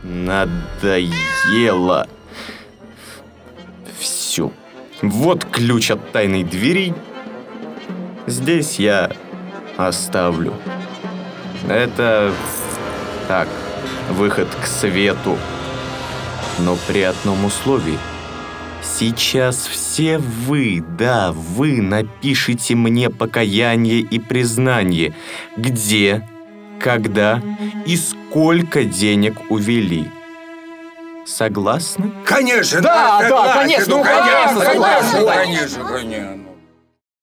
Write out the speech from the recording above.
Надоело. Все. Вот ключ от тайной двери. Здесь я оставлю. Это так, выход к свету. Но при одном условии. Сейчас все вы, да, вы напишите мне покаяние и признание, где, когда и сколько денег увели. Согласны? Конечно, Да, согласен, конечно, ну, конечно, конечно, согласен. конечно, конечно.